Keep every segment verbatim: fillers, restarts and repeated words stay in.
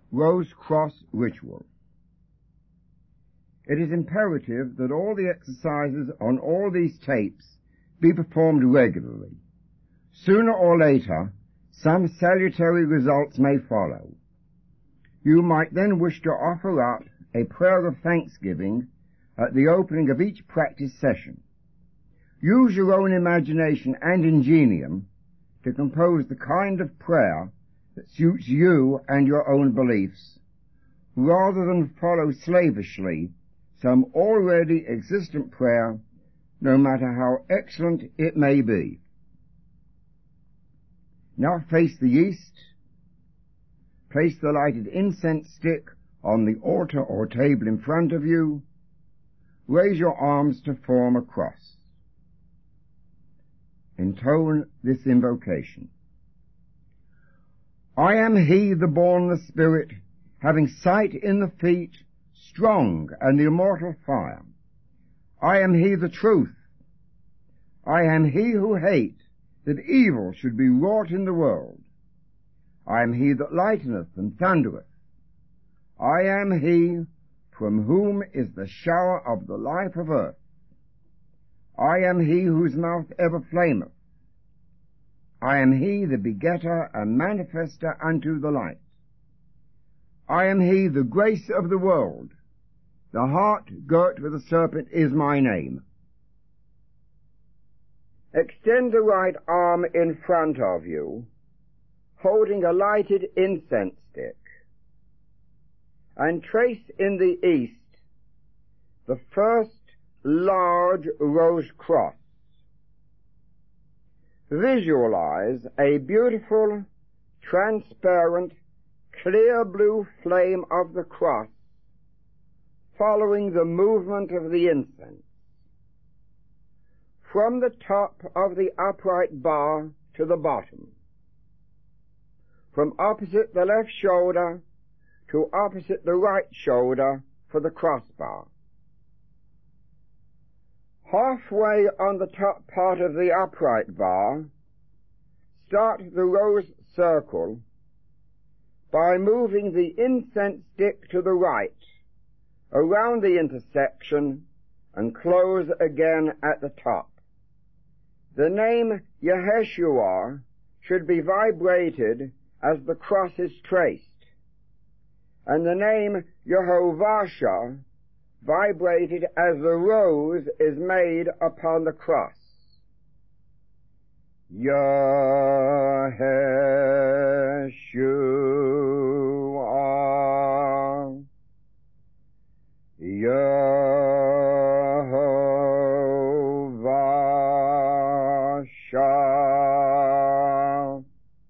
Rose Cross Ritual. It is imperative that all the exercises on all these tapes be performed regularly. Sooner or later, some salutary results may follow. You might then wish to offer up a prayer of thanksgiving at the opening of each practice session. Use your own imagination and ingenium to compose the kind of prayer that suits you and your own beliefs, rather than follow slavishly some already existent prayer, no matter how excellent it may be. Now face the east. Place the lighted incense stick on the altar or table in front of you. Raise your arms to form a cross. Intone this invocation. I am he, the born, the spirit, having sight in the feet, strong and the immortal fire. I am he, the truth. I am he who hate that evil should be wrought in the world. I am he that lighteneth and thundereth. I am he from whom is the shower of the life of earth. I am he whose mouth ever flameth. I am he, the begetter and manifester unto the light. I am he, the grace of the world. The heart girt with a serpent is my name. Extend the right arm in front of you, holding a lighted incense stick, and trace in the east the first large rose cross. Visualize a beautiful, transparent, clear blue flame of the cross following the movement of the incense. From the top of the upright bar to the bottom, from opposite the left shoulder to opposite the right shoulder for the crossbar. Halfway on the top part of the upright bar, start the rose circle by moving the incense stick to the right around the intersection and close again at the top. The name Yeshua should be vibrated as the cross is traced, and the name Yehovah vibrated as the rose is made upon the cross. Yeshua, Yehovah Shah.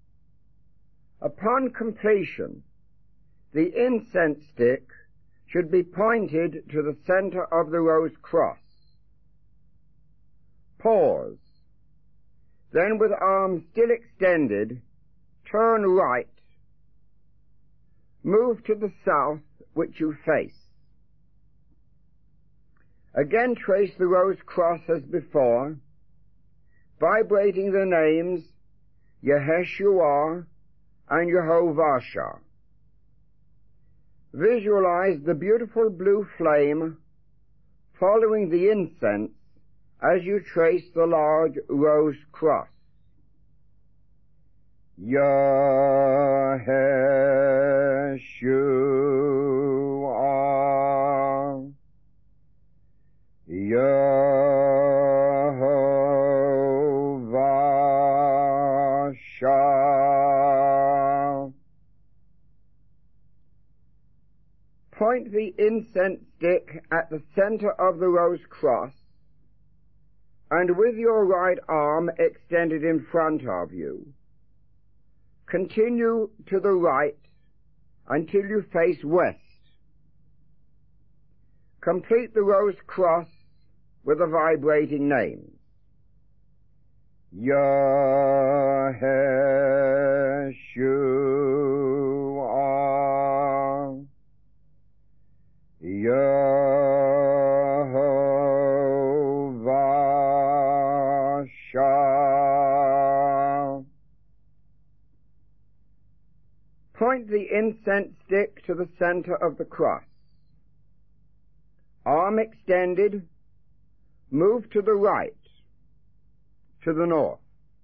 Upon completion, the incense stick should be pointed to the center of the rose cross. Pause. Then, with arms still extended, turn right. Move to the south, which you face. Again trace the rose cross as before, vibrating the names Yeshua and Yehovah Shah. Visualize the beautiful blue flame following the incense as you trace the large rose cross. Yeshua, Yehovah Shah. Point the incense stick at the center of the rose cross, and with your right arm extended in front of you, continue to the right until you face west. Complete the rose cross with the vibrating names. Yeshua, Yehovah Shah. Point the incense stick to the center of the cross. Arm extended, move to the right, to the north.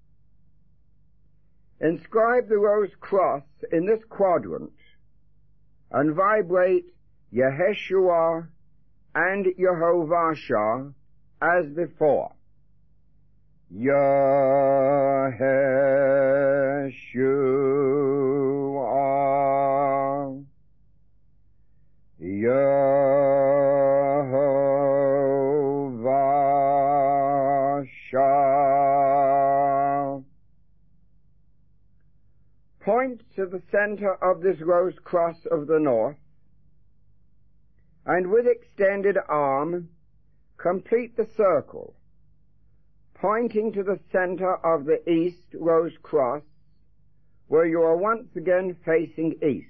Inscribe the rose cross in this quadrant and vibrate Yeshua and Yehovah as before. Yeshua, Yehovah. Point to the center of this rose cross of the north, and with extended arm, complete the circle, pointing to the center of the east rose cross, where you are once again facing east.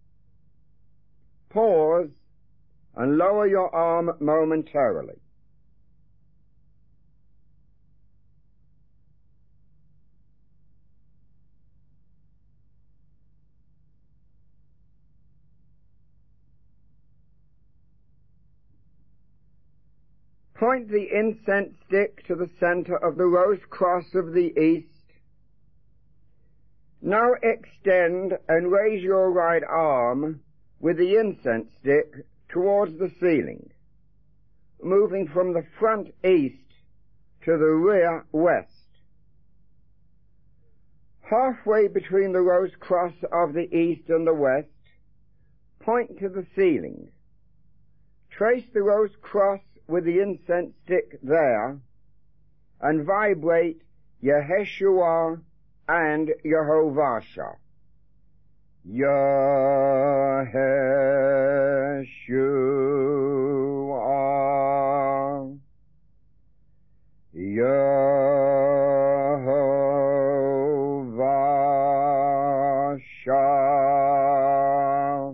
Pause and lower your arm momentarily. Point the incense stick to the center of the rose cross of the east. Now extend and raise your right arm with the incense stick towards the ceiling, moving from the front east to the rear west. Halfway between the rose cross of the east and the west, point to the ceiling. Trace the rose cross with the incense stick there, and vibrate Yeshua and Yehovah. Yeshua, Yehovah.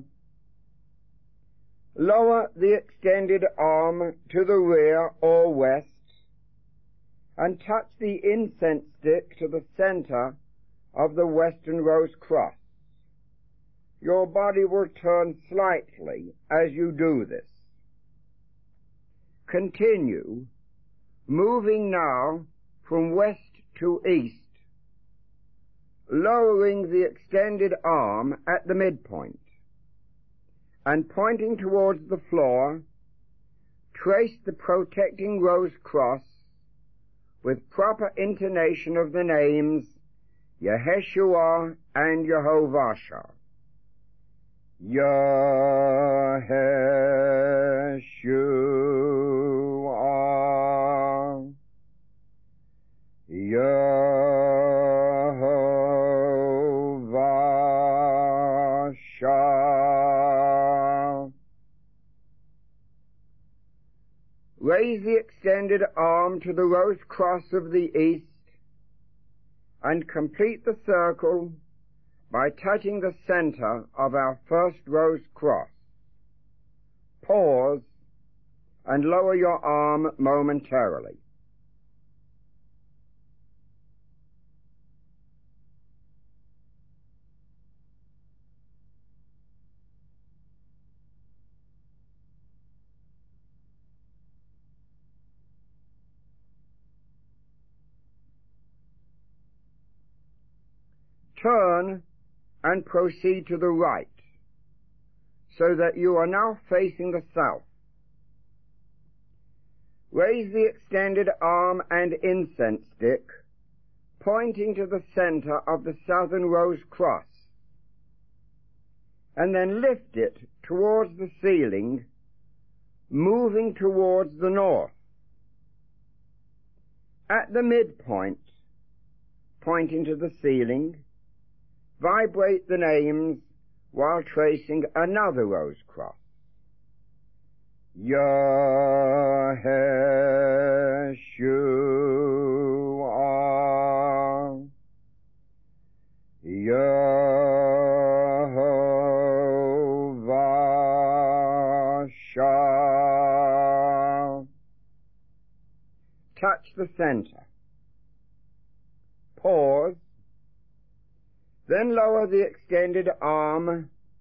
Lower the extended arm to the rear or west, and touch the incense stick to the center of the western rose cross. Your body will turn slightly as you do this. Continue, moving now from west to east, lowering the extended arm at the midpoint, and pointing towards the floor, trace the protecting rose cross with proper intonation of the names Yeshua and Yehovah. Yeshua, Yehovah. Raise the extended arm to the rose cross of the east and complete the circle by touching the center of our first rose cross. Pause and lower your arm momentarily. Turn and proceed to the right, so that you are now facing the south. Raise the extended arm and incense stick, pointing to the center of the southern rose cross, and then lift it towards the ceiling, moving towards the north. At the midpoint, pointing to the ceiling, vibrate the names while tracing another rose cross. Yeshua, Yehovah. Touch the center. Pause. Then lower the extended arm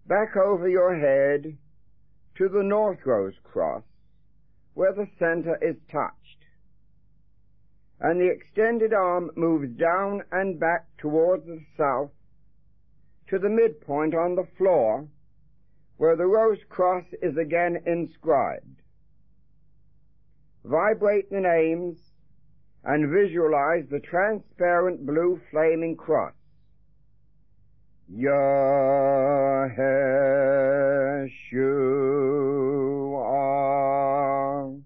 back over your head to the north rose cross, where the center is touched, and the extended arm moves down and back towards the south to the midpoint on the floor, where the rose cross is again inscribed. Vibrate the names and visualize the transparent blue flaming cross. Yeshua,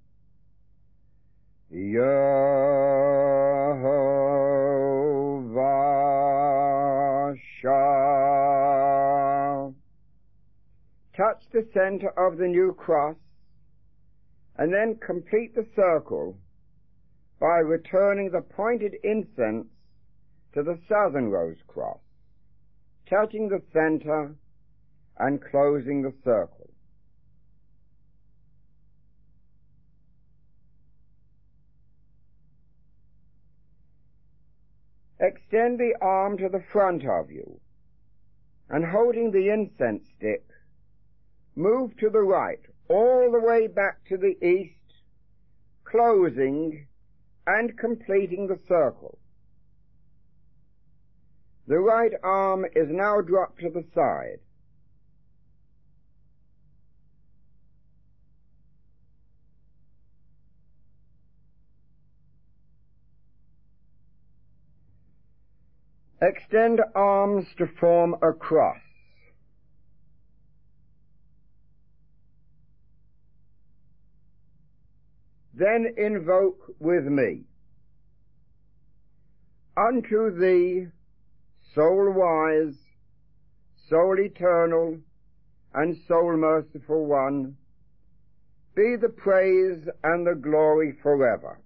Yehovah Shah. Touch the center of the new cross and then complete the circle by returning the pointed incense to the southern rose cross, touching the center and closing the circle. Extend the arm to the front of you, and holding the incense stick, move to the right, all the way back to the east, closing and completing the circle. The right arm is now dropped to the side. Extend arms to form a cross. Then invoke with me. Unto thee, soul wise, soul eternal, and soul merciful one, be the praise and the glory forever,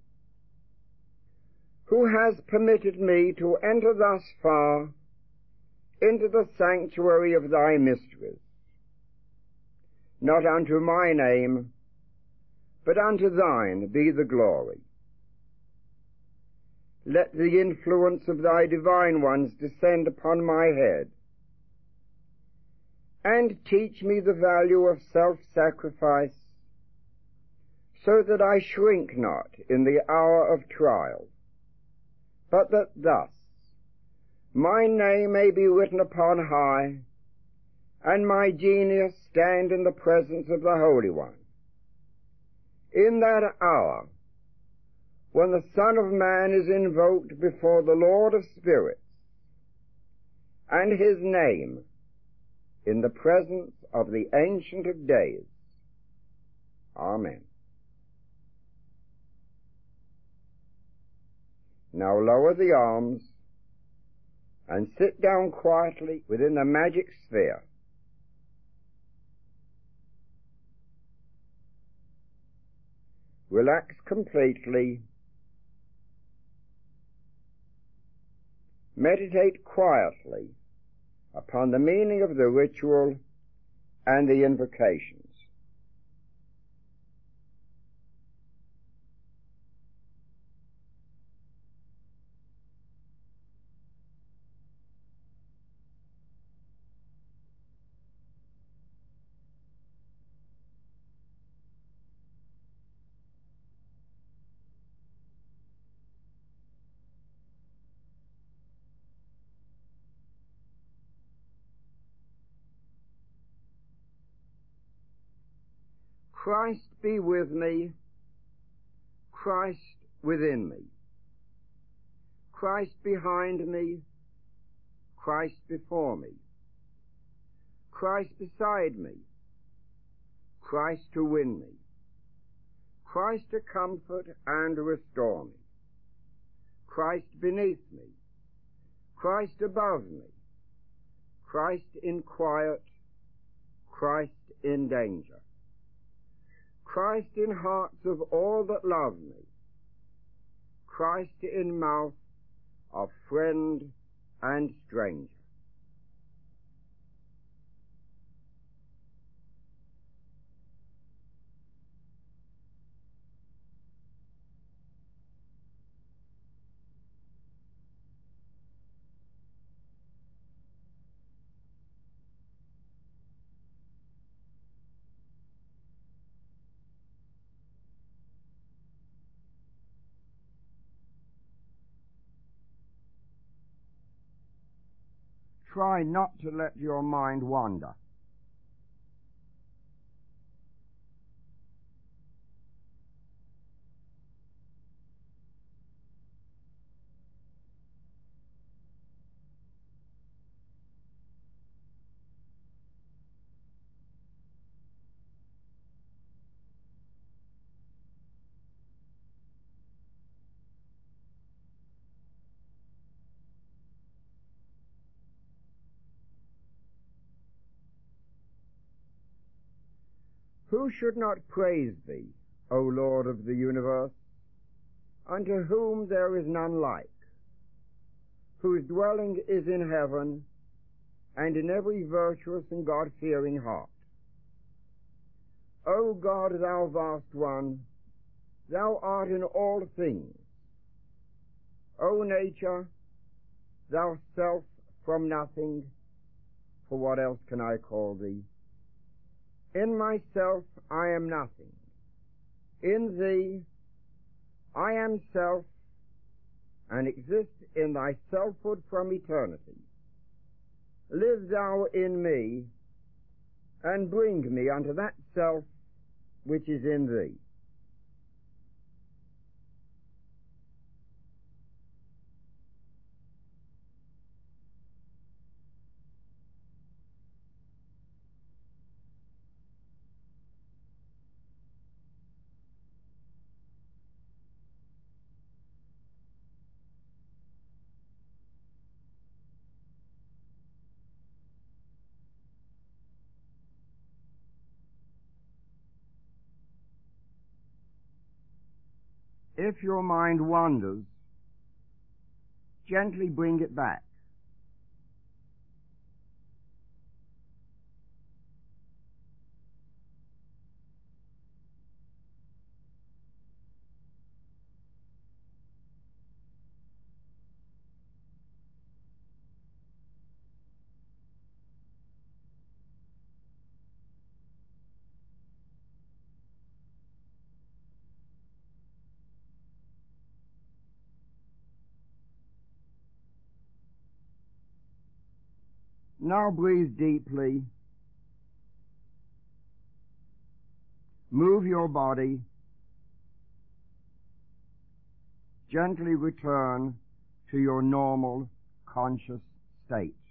who has permitted me to enter thus far into the sanctuary of thy mysteries, not unto my name, but unto thine be the glory. Let the influence of thy divine ones descend upon my head, and teach me the value of self-sacrifice, so that I shrink not in the hour of trial, but that thus my name may be written upon high, and my genius stand in the presence of the Holy One. In that hour, when the Son of Man is invoked before the Lord of Spirits, and his name in the presence of the Ancient of Days. Amen. Now lower the arms and sit down quietly within the magic sphere. Relax completely. Meditate quietly upon the meaning of the ritual and the invocations. Christ be with me, Christ within me, Christ behind me, Christ before me, Christ beside me, Christ to win me, Christ to comfort and restore me, Christ beneath me, Christ above me, Christ in quiet, Christ in danger, Christ in hearts of all that love me, Christ in mouth of friend and stranger. try not to let your mind wander. Who should not praise thee, O Lord of the universe, unto whom there is none like, whose dwelling is in heaven, and in every virtuous and God-fearing heart? O God, thou vast one, thou art in all things. O nature, thou self from nothing, for what else can I call thee? In myself I am nothing. In thee I am self, and exist in thy selfhood from eternity. Live thou in me, and bring me unto that self which is in thee. If your mind wanders, gently bring it back. Now breathe deeply. Move your body. Gently return to your normal conscious state.